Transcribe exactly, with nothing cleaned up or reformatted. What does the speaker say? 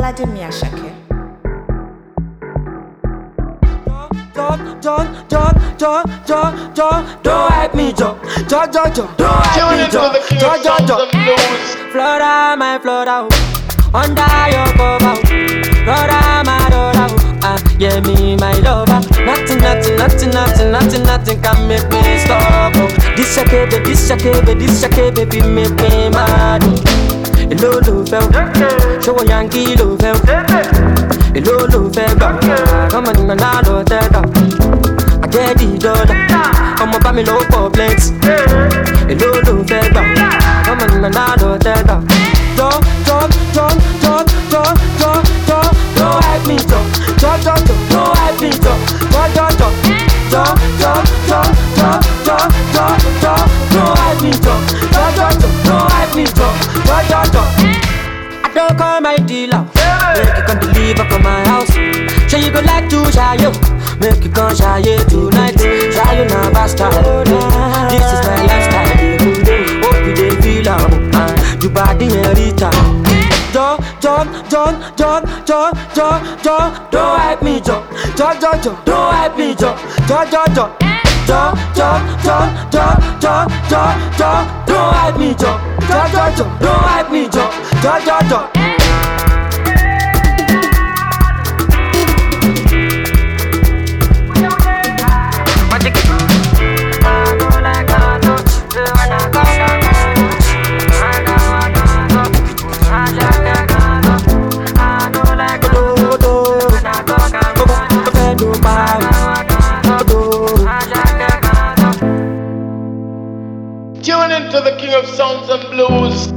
Vladimir Ashake. Don't, don't, don't, don't, don't, don't, don't hype me, Joe. Joe, Joe, Joe. Don't hype me, Joe. Joe, Joe, Joe. Flora, my Flora, under your cover. Flora, my Flora, ah, yeah, me, my lover. Nothing, nothing, nothing, nothing, nothing, nothing can make me stop. This shake, baby, this shake, baby, this shake, baby, make me mad. Hello, love, show a Yankee love. Hello, love, come on, man, I don't tell. I get the dollar, I'm a family low complex. Hello, love, come on, man, I don't tell. Don't, don't, don't, don't, don't, don't, don't, don't hype me, don't, don't, don't, don't hype me, don't, don't, don't, don't, don't, don't, don't, don't, don't, don't, don't hype me, don't, don't, don't, don't hype me, don't, don't, don't, don't. I don't call my dealer, make you come deliver from my house. Sure you go like to shy you, make you come shy you tonight. Shy you now bastard, this is my lifestyle. Hope you dey feel am, you body and Rita. Don't, don't, don't, don't, don't, don't, don't, don't hype me, don't, don't, don't, don't, don't hype me, don't, don't, don't, don't, don't, don't, don't, don't, don't, don't, don't, don't hype me, don't, don't, don't, don't, don't hype me, don't, don't, don't, don't. Tune into the King of Sounds and Blues.